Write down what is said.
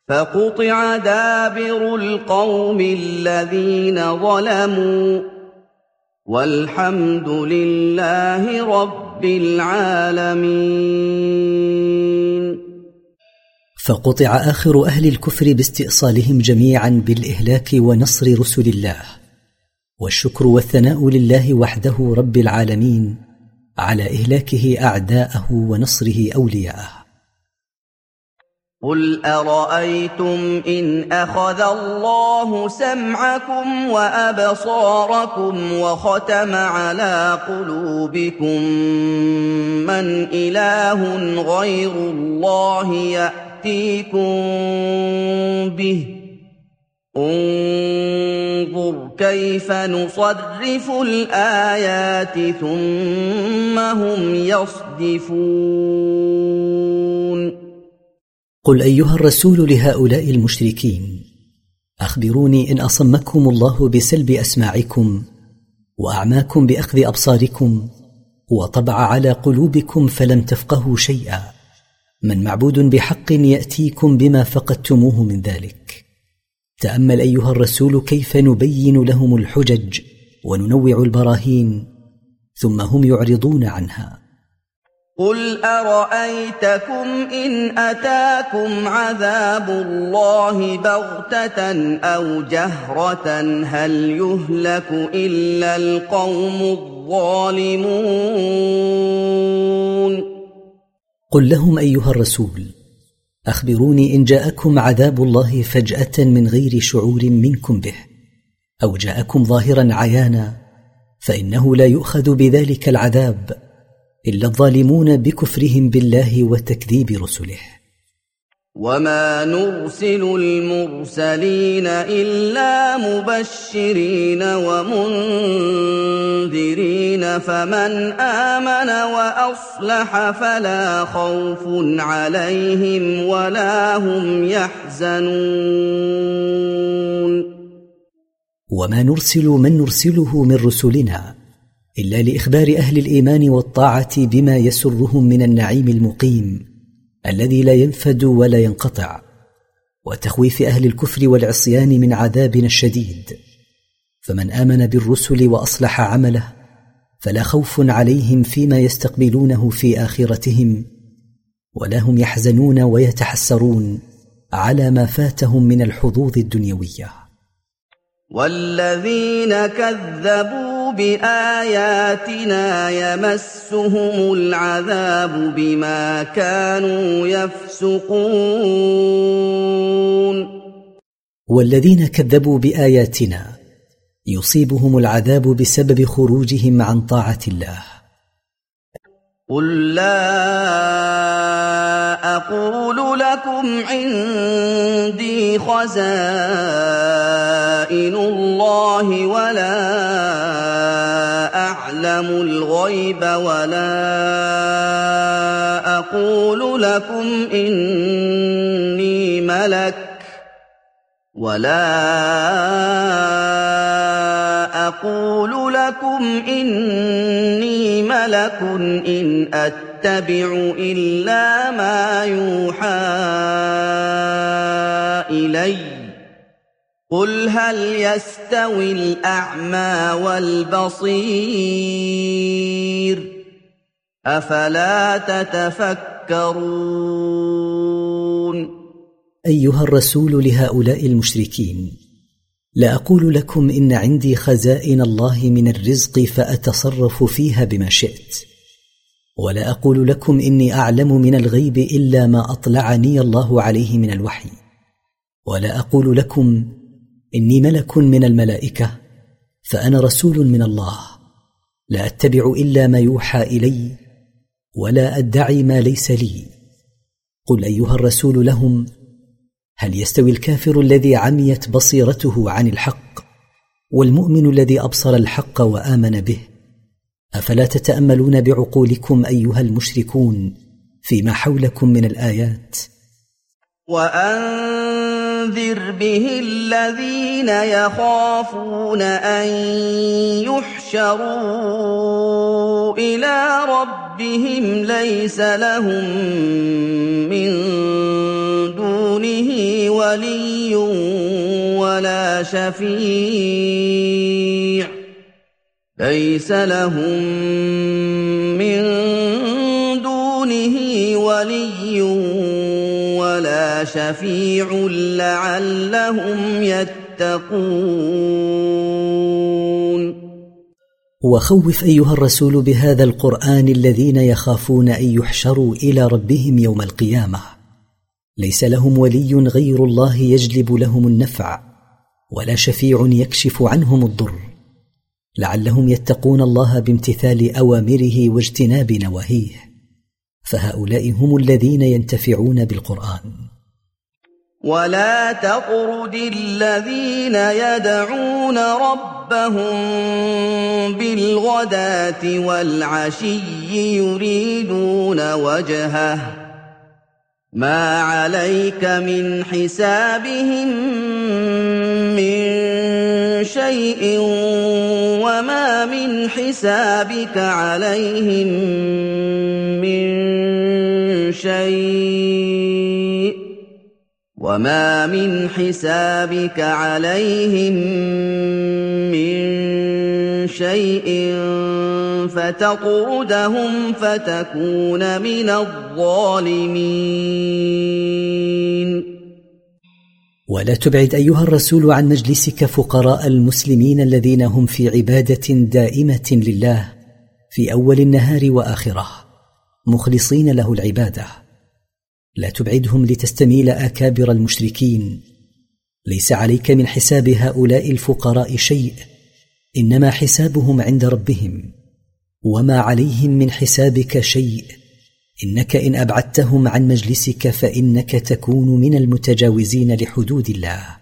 فقطع دابر القوم الذين ظلموا والحمد لله رب العالمين. فقطع آخر أهل الكفر باستئصالهم جميعا بالإهلاك ونصر رسل الله، والشكر والثناء لله وحده رب العالمين على إهلاكه أعداءه ونصره أولياءه. قل أرأيتم إن أخذ الله سمعكم وأبصاركم وختم على قلوبكم من إله غير الله يأتيكم به انظر كيف نصرف الآيات ثم هم يصدفون. قل أيها الرسول لهؤلاء المشركين: أخبروني إن أصمكم الله بسلب أسماعكم وأعماكم بأخذ أبصاركم وطبع على قلوبكم فلم تفقهوا شيئا، من معبود بحق يأتيكم بما فقدتموه من ذلك؟ تأمل أيها الرسول كيف نبين لهم الحجج وننوع البراهين ثم هم يعرضون عنها. قل أرأيتكم إن أتاكم عذاب الله بغتة أو جهرة هل يهلك إلا القوم الظالمون. قل لهم أيها الرسول: أخبروني إن جاءكم عذاب الله فجأة من غير شعور منكم به أو جاءكم ظاهرا عيانا، فإنه لا يؤخذ بذلك العذاب إلا الظالمون بكفرهم بالله وتكذيب رسله. وما نرسل المرسلين إلا مبشرين ومنذرين فمن آمن وأصلح فلا خوف عليهم ولا هم يحزنون. وما نرسل من نرسله من رسلنا إلا لإخبار أهل الإيمان والطاعة بما يسرهم من النعيم المقيم الذي لا ينفد ولا ينقطع، وتخويف أهل الكفر والعصيان من عذابنا الشديد. فمن آمن بالرسل وأصلح عمله فلا خوف عليهم فيما يستقبلونه في آخرتهم، ولا هم يحزنون ويتحسرون على ما فاتهم من الحظوظ الدنيوية. والذين كذبوا بآياتنا يمسهم العذاب بما كانوا يفسقون. والذين كذبوا بآياتنا يصيبهم العذاب بسبب خروجهم عن طاعة الله. قل لا أقول لكم عندي خزائن الله ولا أعلم الغيب ولا أقول لكم إني ملك إن أتبع إلا ما يوحى إلي قل هل يستوي الأعمى والبصير أفلا تتفكرون. أيها الرسول لهؤلاء المشركين: لا أقول لكم إن عندي خزائن الله من الرزق فأتصرف فيها بما شئت، ولا أقول لكم إني أعلم من الغيب إلا ما أطلعني الله عليه من الوحي، ولا أقول لكم إني ملك من الملائكة، فأنا رسول من الله لا أتبع إلا ما يوحى إلي ولا أدعي ما ليس لي. قل أيها الرسول لهم: هل يستوي الكافر الذي عميت بصيرته عن الحق والمؤمن الذي أبصر الحق وآمن به؟ أفلا تتأملون بعقولكم أيها المشركون فيما حولكم من الآيات؟ وأنذر به الذين يخافون أن يحشروا إلى ربهم ليس لهم من دونه ولي ولا شفيع ليس لهم من دونه ولي ولا شفيع لعلهم يتقون. وخوف أيها الرسول بهذا القرآن الذين يخافون أن يحشروا إلى ربهم يوم القيامة ليس لهم ولي غير الله يجلب لهم النفع ولا شفيع يكشف عنهم الضر لعلهم يتقون الله بامتثال أوامره واجتناب نواهيه، فهؤلاء هم الذين ينتفعون بالقرآن. ولا تطرد الذين يدعون ربهم بالغداة والعشي يريدون وجهه ما عليك من حسابهم من شيء وما من حسابك عليهم من شيء وما من حسابك عليهم من شيء فتطردهم فتكون من الظالمين. ولا تبعد أيها الرسول عن مجلسك فقراء المسلمين الذين هم في عبادة دائمة لله في أول النهار وآخره مخلصين له العبادة. لا تبعدهم لتستميل أكابر المشركين. ليس عليك من حساب هؤلاء الفقراء شيء، إنما حسابهم عند ربهم، وما عليهم من حسابك شيء، إنك إن أبعدتهم عن مجلسك فإنك تكون من المتجاوزين لحدود الله.